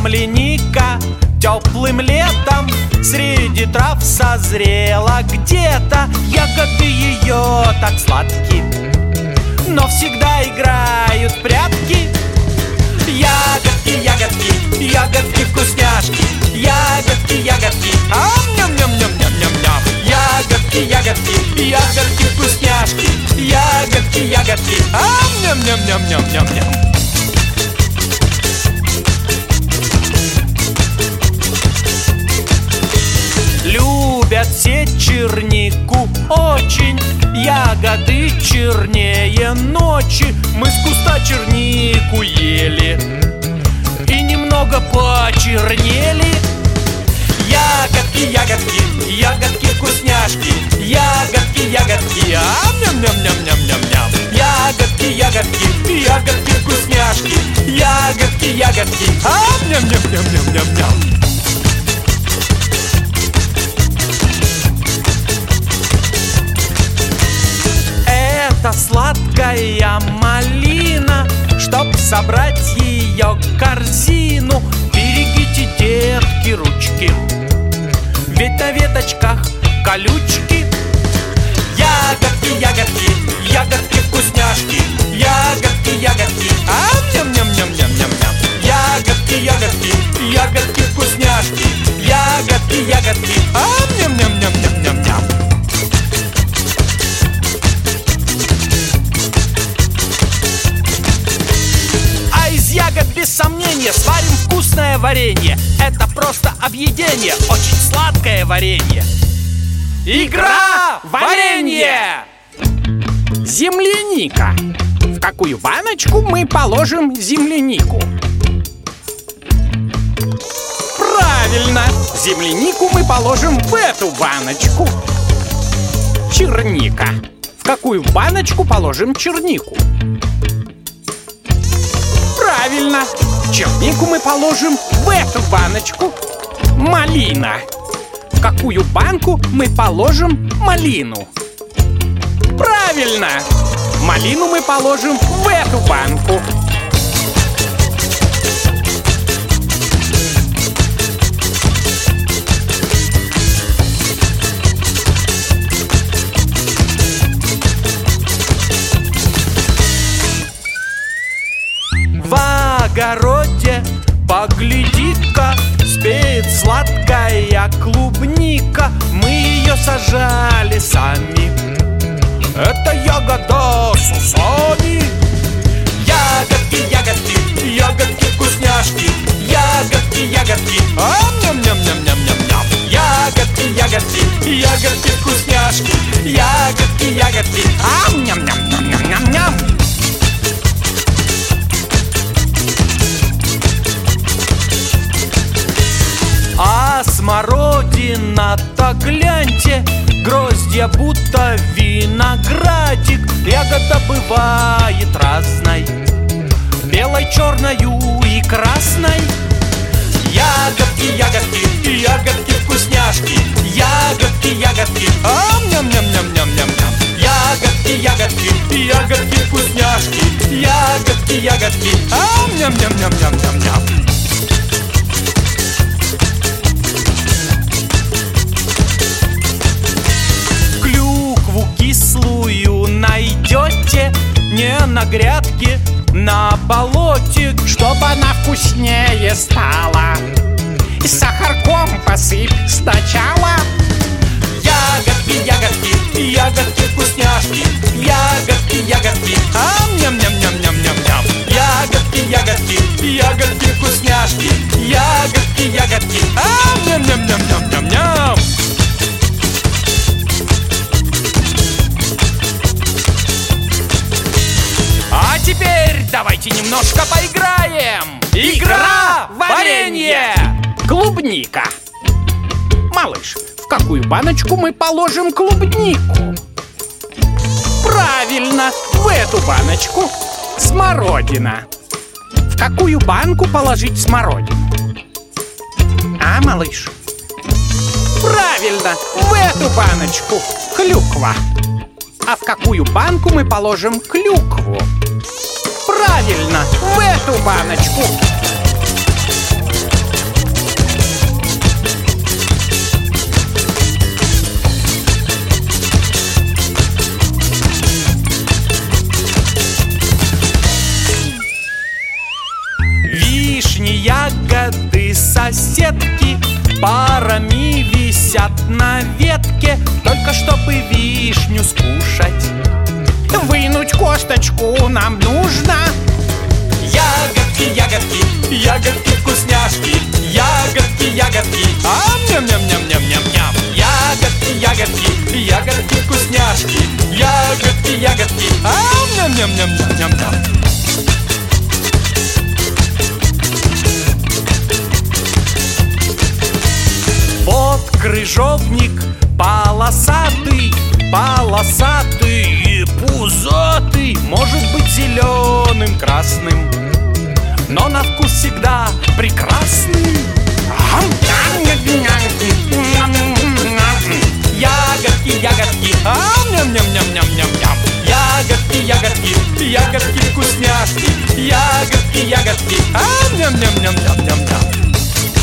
земляника теплым летом среди трав созрела где-то. Ягоды ее так сладки, но всегда играют в прятки. Ягодки, ягодки, ягодки вкусняшки. Ягодки, ягодки, ам-ням-ням-ням-ням-ням-ням. Ягодки, ягодки, ягодки вкусняшки. Ягодки, ягодки, ам-ням-ням-ням-ням-ням-ням. Любят все чернику очень, ягоды чернее ночи. Мы с куста чернику ели и немного почернели. Ягодки, ягодки, ягодки вкусняшки. Ягодки, ягодки, ам-ням-ням-ням-ням-ням-ням. Ягодки, ягодки, ягодки вкусняшки. Ягодки, ягодки, ам-ням-ням-ням-ням-ням-ням. Это сладкая малина, чтоб собрать ее корзину. Берегите, детки, ручки, ведь на веточках колючки. Ягодки, ягодки, ягодки вкусняшки. Ягодки, ягодки, ам-ням-ням-ням-ням-ням-ням. Ягодки, ягодки, ягодки вкусняшки. Ягодки, ягодки, ам-ням-ням-ням-ням-ням-ням. Ягод без сомнения сварим вкусное варенье. Это просто объедение, очень сладкое варенье. Игра варенье! Земляника. В какую баночку мы положим землянику? Правильно! Землянику мы положим в эту баночку. Черника. В какую баночку положим чернику? Правильно! Чернику мы положим в эту баночку. Малина. В какую банку мы положим малину? Правильно! Малину мы положим в эту банку. В огороде, погляди-ка, спеет сладкая клубника. Мы ее сажали сами. Это ягода с усами. Ягодки, ягодки, ягодки вкусняшки. Ягодки, ягодки, ам-ням-ням-ням-ням-ням-ням. Ягодки, ягодки, ягодки вкусняшки. Ягодки, ягодки, ам-ням-ням-ням-ням-ням-ням. А смородина-то гляньте, гроздья будто виноградик. Ягода бывает разной, белой, черною и красной. Ягодки, ягодки, ягодки вкусняшки. Ягодки, ягодки, ам-ням-ням-ням-ням-ням-ням. Ягодки, ягодки, ягодки вкусняшки. Ягодки, ягодки, ам-ням-ням-ням-ням-ням-ням. Кислую найдете не на грядке, на болоте. Чтоб она вкуснее стала, и сахарком посыпь сначала. Ягодки, ягодки, ягодки вкусняшки. Ягодки, ягодки, ам-ням-ням-ням-ням-ням-ням. Ягодки, ягодки, ягодки вкусняшки. Ягодки, ягодки, ам-ням-ням-ням-ням-ням-ням. А теперь давайте немножко поиграем. Игра варенье! Клубника. Малыш, в какую баночку мы положим клубнику? Правильно, в эту баночку. Смородина. В какую банку положить смородину? А, малыш? Правильно, в эту баночку. Клюква. А в какую банку мы положим клюкву? Правильно, в эту баночку. ягоды соседки парами висят на ветке, только чтобы вишню скушать. Вынуть косточку нам нужно. Ягодки, ягодки, ягодки вкусняшки. Ягодки, ягодки, ням-ням-ням-ням-ням-ням. Ягодки, ягодки, ягодки вкусняшки. Ягодки, ягодки, ням-ням-ням-ням-ням-ням. Вот крыжовник полосатый, полосатый и пузатый. Может быть зеленым, красным, но на вкус всегда прекрасный. Ягодки, ягодки, ням-ням-ням-ням-ням. Ягодки, ягодки, ягодки вкусняшки. Ягодки, ягодки, ням-ням-ням-ням-ням-ням.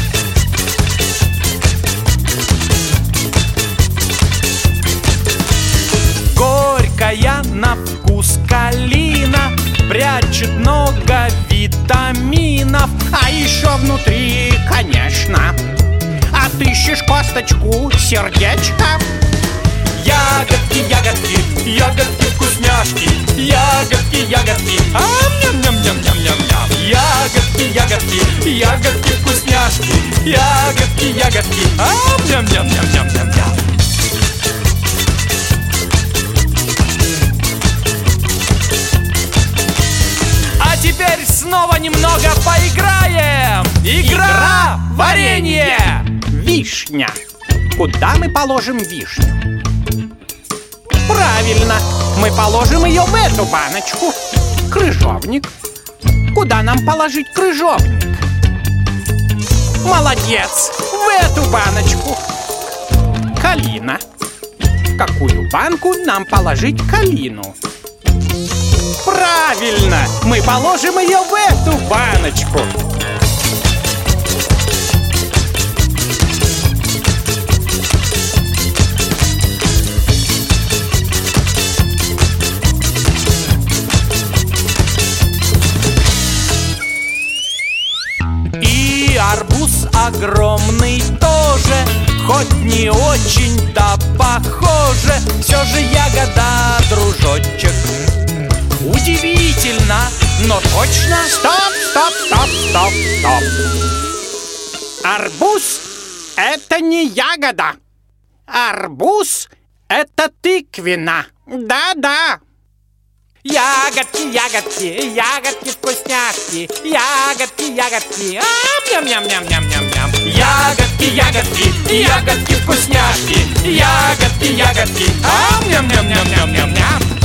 Горькая на вкус калина прячет много витаминов. А еще внутри, конечно, отыщешь косточку, сердечко. Ягодки, ягодки, ягодки вкусняшки. Ягодки, ягодки, ням-ням-ням-ням-ням-ням. Ягодки, ягодки, ягодки вкусняшки. Ягодки, ягодки, ням-ням-ням-ням-ням-ням. А теперь снова немного поиграем. Игра варенье. Вишня. Куда мы положим вишню? Правильно, мы положим ее в эту баночку. Крыжовник. Куда нам положить крыжовник? Молодец, в эту баночку. Калина. В какую банку нам положить калину? Правильно, мы положим ее в эту баночку. И арбуз огромный тоже, хоть не очень, да похоже, все же ягода, дружочек. Удивительно, но точно. Стоп, стоп, стоп, стоп, стоп. Арбуз — это не ягода. Арбуз — это тыквина. Да-да. Ягодки, ягодки, ягодки вкусняшки. Ягодки, ягодки, ням-ням-ням-ням-ням-ням. Ягодки, ягодки, ягодки вкусняшки. Ягодки, ягодки, ням-ням-ням-ням-ням-ням.